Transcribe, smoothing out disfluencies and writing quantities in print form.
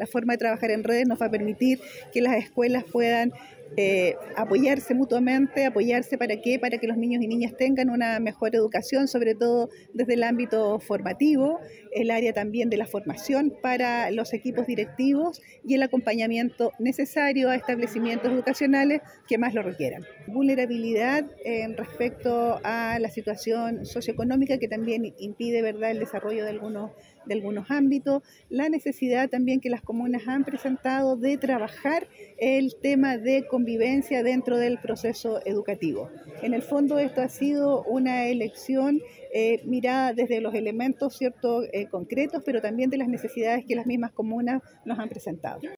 La forma de trabajar en redes nos va a permitir que las escuelas puedan apoyarse mutuamente, apoyarse ¿para qué? Para que los niños y niñas tengan una mejor educación, sobre todo desde el ámbito formativo, el área también de la formación para los equipos directivos y el acompañamiento necesario a establecimientos educacionales que más lo requieran. Vulnerabilidad respecto a la situación socioeconómica que también impide, ¿verdad?, el desarrollo de algunos ámbitos, la necesidad también que las comunas han presentado de trabajar el tema de convivencia dentro del proceso educativo. En el fondo esto ha sido una elección mirada desde los elementos, ¿cierto?, concretos, pero también de las necesidades que las mismas comunas nos han presentado.